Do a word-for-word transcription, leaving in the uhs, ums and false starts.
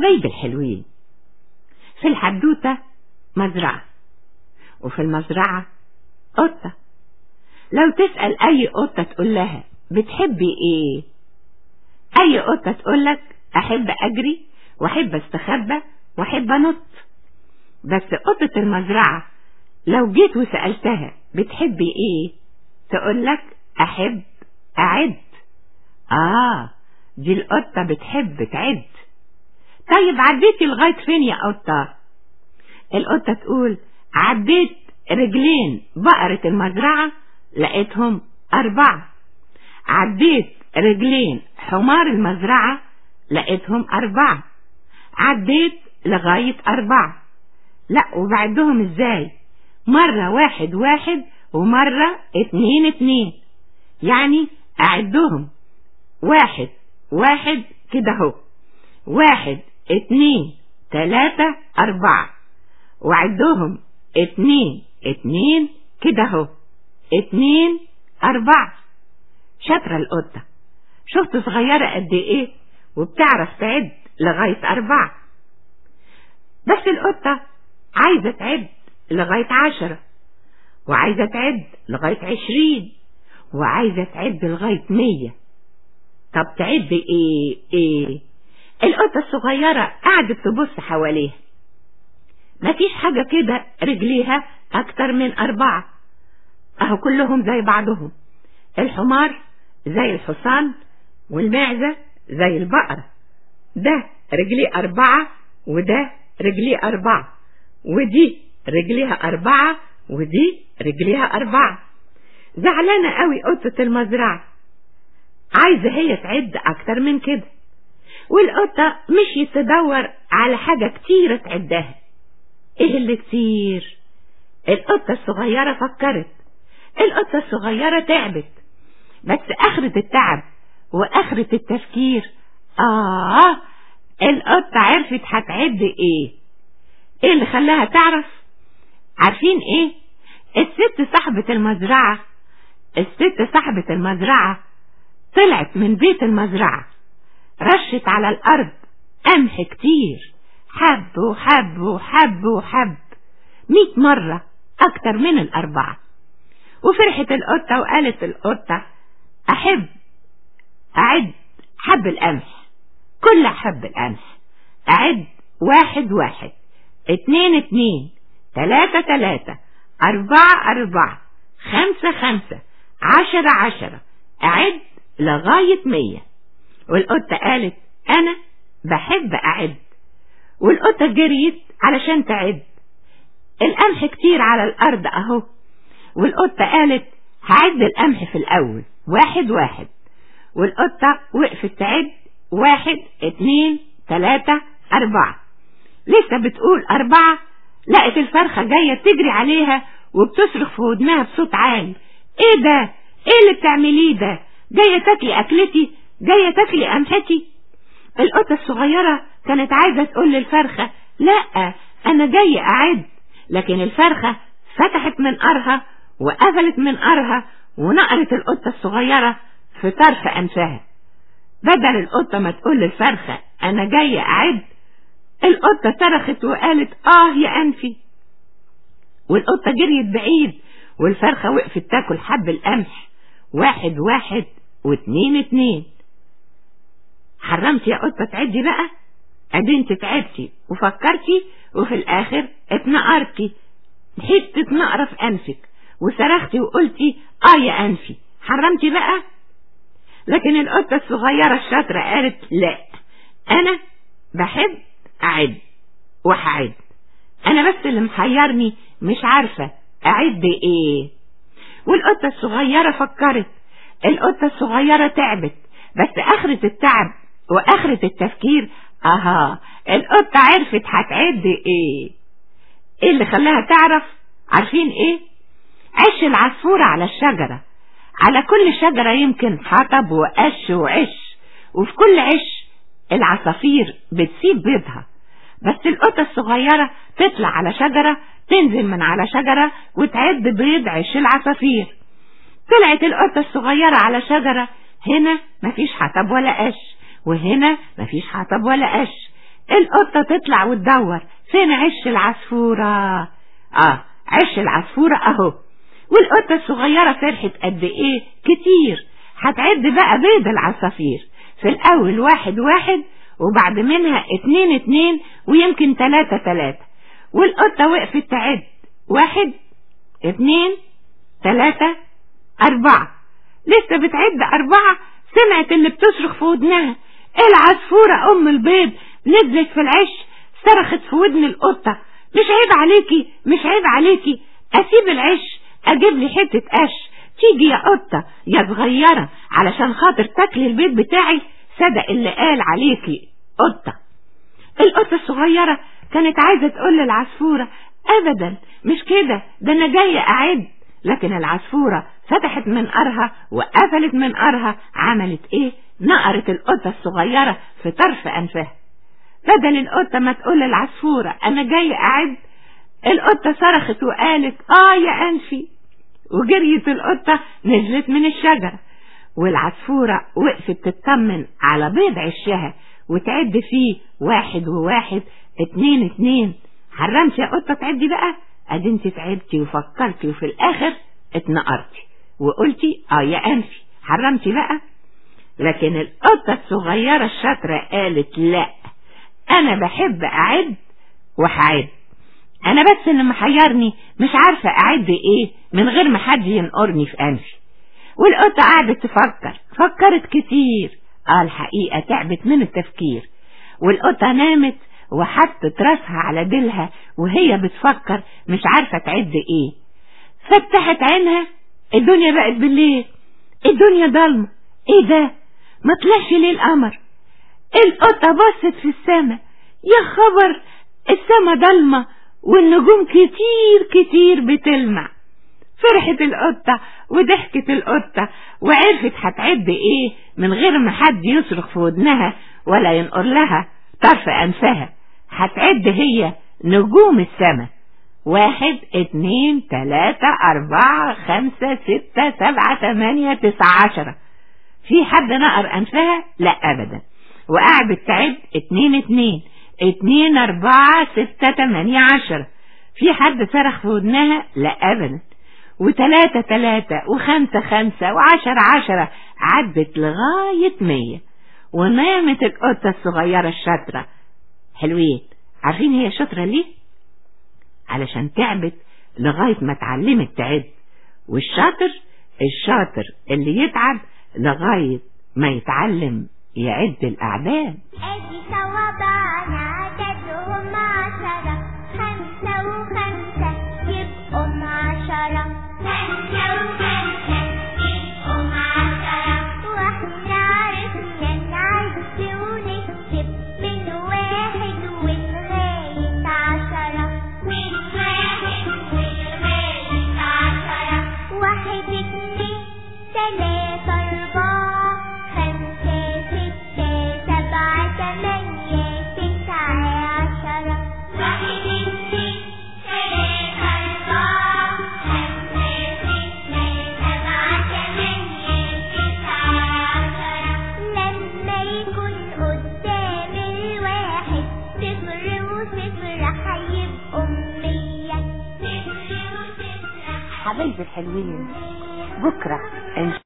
حبايب الحلوين، في الحدوتة مزرعة، وفي المزرعة قطة. لو تسأل أي قطة تقول لها بتحبي إيه؟ أي قطة تقولك أحب أجري وأحب أستخبى وأحب أنط. بس قطة المزرعة لو جيت وسألتها بتحبي إيه؟ تقولك أحب أعد. آه، دي القطة بتحب تعد. طيب عديتي لغاية فين يا قطة؟ القطة تقول عديت رجلين بقرة المزرعة لقيتهم أربعة. عديت رجلين حمار المزرعة لقيتهم أربعة. عديت لغاية أربعة. لا، وبعدهم ازاي؟ مرة واحد واحد ومرة اتنين اتنين، يعني أعدهم واحد واحد كده اهو، واحد اتنين تلاتة أربعة، وعدهم اتنين اتنين كده اهو، اتنين أربعة. شاطرة القطة، شفت صغيرة قد ايه وبتعرف تعد لغاية أربعة. بس القطة عايزة تعد لغاية عشرة، وعايزة تعد لغاية عشرين، وعايزة تعد لغاية مية. طب تعد ايه ايه؟ القطة الصغيرة قعدت تبص حواليها، مفيش حاجة كده رجليها اكتر من أربعة، اهو كلهم زي بعضهم. الحمار زي الحصان، والمعزة زي البقرة. ده رجليه أربعة وده رجليه أربعة، ودي رجليها أربعة ودي رجليها أربعة. زعلانة قوي قطة المزرعة، عايزة هي تعد أكتر من كده، والقطة مشيت تدور على حاجة كتيرة تعدها. ايه اللي كتير؟ القطة الصغيرة فكرت، القطة الصغيرة تعبت، بس آخرة التعب وآخرة التفكير آه القطة عرفت هتعد ايه. ايه اللي خلاها تعرف؟ عارفين ايه؟ الست صاحبة المزرعة الست صاحبة المزرعة طلعت من بيت المزرعة، رشت على الأرض قمح كتير، حب وحب وحب وحب مئة مرة أكتر من الأربعة. وفرحت القطة وقالت القطة أحب أعد حب القمح، كل حب القمح أعد واحد واحد، اتنين اتنين، تلاتة تلاتة، أربعة أربعة، خمسة خمسة، عشرة عشرة، أعد لغاية مية. والقطة قالت أنا بحب أعد. والقطة جريت علشان تعد، القمح كتير على الأرض أهو. والقطة قالت هعد القمح في الأول واحد واحد. والقطة وقفت تعد واحد اتنين تلاتة أربعة. لسه بتقول أربعة لقت الفرخة جاية تجري عليها وبتصرخ في ودنها بصوت عالي. ايه ده؟ ايه اللي بتعمليه ده؟ جاية تاكلي أكلتي؟ جاية تاكلي قمحتي؟ القطة الصغيرة كانت عايزة تقول للفرخة لا أنا جاية أعد، لكن الفرخة فتحت منقارها وقفلت منقارها ونقرت القطة الصغيرة في طرف أنفها. بدل القطة ما تقول للفرخة أنا جاية أعد، القطة صرخت وقالت آه يا أنفي. والقطة جريت بعيد، والفرخة وقفت تاكل حب القمح واحد واحد واتنين اتنين. حرمتي يا قطة تعدي بقى؟ ادي انت تعبتي وفكرتي وفي الاخر اتنقرتي، حتة نقرة في انفك وصرختي وقلتي اه يا انفي. حرمتي بقى؟ لكن القطة الصغيرة الشاطرة قالت لا، انا بحب اعد وهعد، انا بس اللي محيرني مش عارفة اعد ايه. والقطة الصغيرة فكرت، القطة الصغيرة تعبت، بس اخرة التعب واخرة التفكير اها القطة عرفت هتعد ايه. ايه اللي خلاها تعرف؟ عارفين ايه؟ عش العصفورة على الشجرة، على كل شجرة يمكن حطب وقش وعش، وفي كل عش العصافير بتسيب بيضها. بس القطة الصغيرة تطلع على شجرة، تنزل من على شجرة وتعد بيض عش العصافير. طلعت القطة الصغيرة على شجرة، هنا مفيش حطب ولا قش، وهنا مفيش حطب ولا قش، القطة تطلع وتدور فين عش العصفورة. اه عش العصفورة اهو. والقطة الصغيرة فرحت قد ايه كتير. هتعد بقى بيض العصافير. في الاول واحد واحد، وبعد منها اتنين اتنين، ويمكن تلاتة تلاتة. والقطة وقفت تعد واحد اتنين تلاتة اربعة. لسه بتعد اربعة سمعت اللي بتصرخ في ودنها. العصفورة ام البيض نزلت في العش، صرخت في ودن القطة: مش عيب عليكي، مش عيب عليكي، اسيب العش اجيب لي حتة قش؟ تيجي يا قطة يا صغيرة علشان خاطر تاكلي البيض بتاعي؟ صدق اللي قال عليكي قطة. القطة الصغيرة كانت عايزة تقول للعصفورة: ابدا مش كده، ده انا جاية اعد. لكن العصفورة فتحت منقارها وقفلت منقارها. عملت ايه؟ نقرت القطة الصغيرة في طرف انفها. بدل القطة ما تقول للعصفورة انا جاية اعد، القطة صرخت وقالت: اه يا انفي. وجريت القطة نزلت من الشجرة. والعصفورة وقفت تطمن على بيض عشها وتعد فيه واحد وواحد اتنين اتنين. حرمت يا قطة تعدي بقى؟ ادي انت تعبتي وفكرتي وفي الاخر اتنقرتي وقلتي اه يا انفي. حرمتي بقى؟ لكن القطة الصغيرة الشاطرة قالت: لا، انا بحب اعد وهعد. انا بس اللي محيرني مش عارفة اعد ايه من غير ما حد ينقرني في انفي. والقطة قعدت تفكر، فكرت كتير. اه الحقيقة تعبت من التفكير. والقطة نامت وحطت راسها على ديلها وهي بتفكر مش عارفة تعد ايه. فتحت عينها، الدنيا بقت بالليل، الدنيا ضلمة. ايه ده؟ ما طلعش ليه القمر؟ القطة بصت في السماء، يا خبر، السماء ضلمة والنجوم كتير كتير بتلمع. فرحت القطة وضحكت القطة وعرفت هتعد ايه من غير ما حد يصرخ في ودنها ولا ينقر لها طرف انفها. هتعد هي نجوم السماء: واحد اتنين تلاتة اربعة خمسة ستة سبعة تمانية تسعة عشرة. في حد نقر انفها؟ لا ابدا. وقعدت تعد: اتنين اتنين اتنين اربعة ستة تمانية عشرة. في حد صرخ في ودنها؟ لا ابدا. وتلاتة تلاتة وخمسة خمسة وعشرة عشرة. عدت لغاية مية. ونامت القطة الصغيرة الشاطرة. حلوين. عارفين هي شاطرة ليه؟ علشان تعبت لغاية ما اتعلمت تعد. والشاطر الشاطر اللي يتعب لغاية ما يتعلم يعد الأعداد. ادي صوابعنا عددهم عشرة، خمسة وخمسة يبقوا عشرة، خمسة وخمسة يبقوا عشرة. واحنا عرفنا نعد ونكتب من واحد ولغاية عشرة، من واحد ولغاية عشرة. واحد اتنين تلاتة اربعة خمسة ستة سبعة تمانية تسعة عشرة. واحد اتنين تلاتة اربعة خمسة ستة سبعة تمانية تسعة عشرة. لما يكون قدام الواحد صفر وصفر هيبقوا مية. صفر وصفر حبايبي الحلوين، بكرة إن